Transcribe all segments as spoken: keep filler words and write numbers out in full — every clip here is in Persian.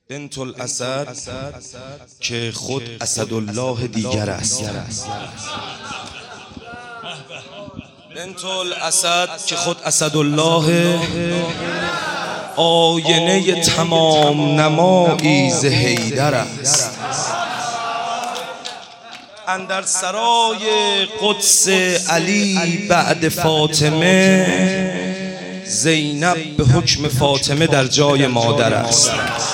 بنت الاسد که خود اسدالله دیگر است. بنت الاسد که خود اسدالله، آینه تمام نمایی ز حیدر است. اندر سرای قدس علی بعد فاطمه، زینب به حکم فاطمه در جای مادر است.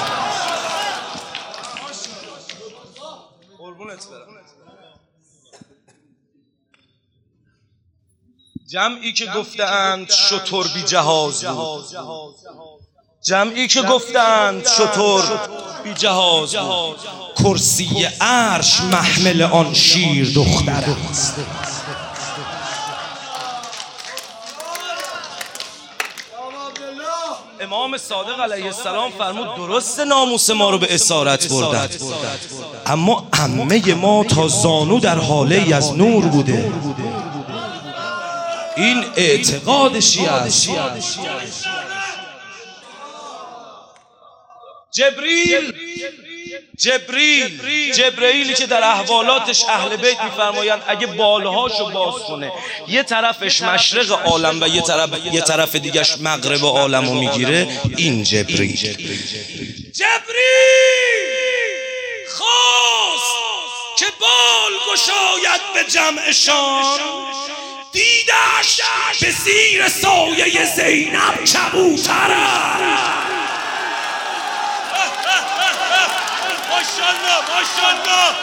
جمعی که گفتند شتر بی جهاز بود، جمعی که گفتند شتر بی جهاز بود، کرسی عرش محمل آن شیر دختر است. امام صادق علیه السلام فرمود درست ناموس ما رو به اسارت بردن، اما عمه ما تا زانو در حاله از نور بوده. این اعتقاد شیعه است. جبریل جبریل جبرئیلی که در احوالاتش اهل بیت میفرمایند اگه بالهاشو باز کنه یه طرفش مشرق عالم و یه طرف یه طرف دیگهش مغرب عالمو میگیره، این جبریل جبریل خواست که بال گشاید به جمعشان، دیدش به زیر سایه زینب کبوتر است. ماشاءالله ماشاءالله.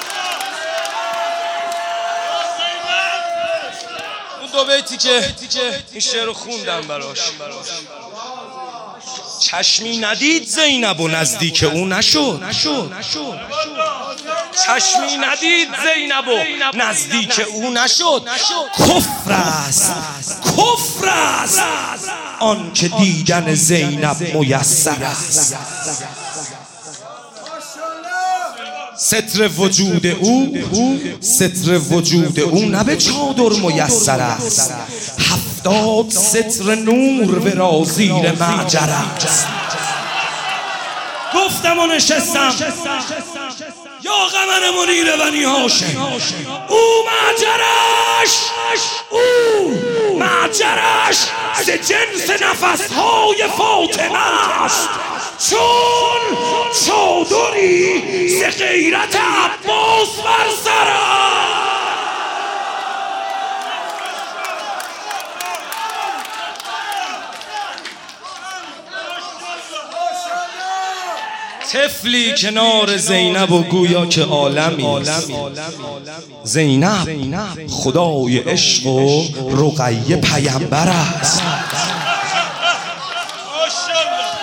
اون دو بیتی که این شعر رو خوندم براش، چشمی ندید زینب و نزدیک او نشد، چشمی ندید زینب و نزدیک او نشد. کفر است کفر است آن که دیدن زینب میسر است. ستر وجود او ستر وجود او نه به چادر میسر است، هفتاد ستر نور ورا زیر معجر است. گفتم و نشستم یا قمر منیر بنی هاشم، او معجرش او معجرش ز جنس نفسهای فاطمه است، چون چادری ز غیرت عباس بر سر است. طفلی کنار زینب و گویا که عالمی است. زینب خدای عشق و رقیه پیامبر است.